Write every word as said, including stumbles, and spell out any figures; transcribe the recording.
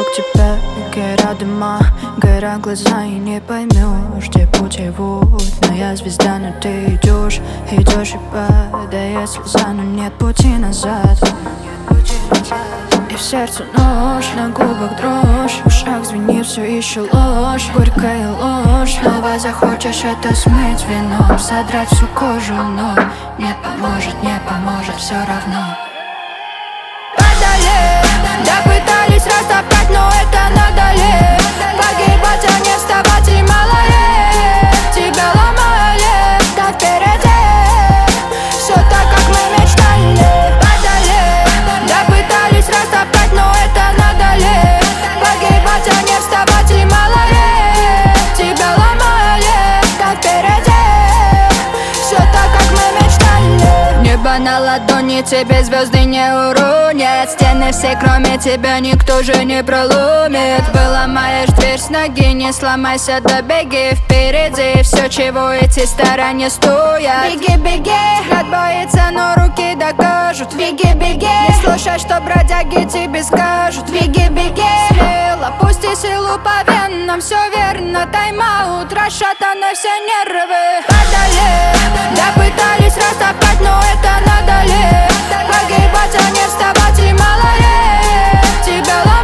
к тебе, гора дыма, гора глаза и не поймешь, где путь ведут. Моя звезда, но ты идешь, идешь и падает слеза, но нет пути назад. И в сердце нож, на губах дрожь, в ушах звенит все еще ложь, горькая ложь. Снова захочешь это смыть вином, содрать всю кожу, но не поможет, не поможет все равно. Падали, да пытались растоптать, но это надо ли? Погибать, а не вставать, и мало ли тебя ломали, да впереди все так, как мы мечтали. Падали, да пытались растоптать, но это надо ли? Погибать, а не вставать, и мало ли тебя ломали, да впереди все так, как мы мечтали. Небо на ладони, тебе звезды не уронят. Стены все, кроме тебя, никто же не проломит. Выломаешь дверь с ноги, не сломайся, да беги впереди. Все, чего эти старания стоят. Беги, беги, взгляд боится, но руки докажут. Беги, беги, не слушай, что бродяги тебе скажут. Беги, беги, смело, пусти силу по венам. Все верно, тайм-аут, расшатаны все нервы. Падали, да пытались растоптать, но это надо ли? Погибать, а не вставать, и мало ли тебя ломали.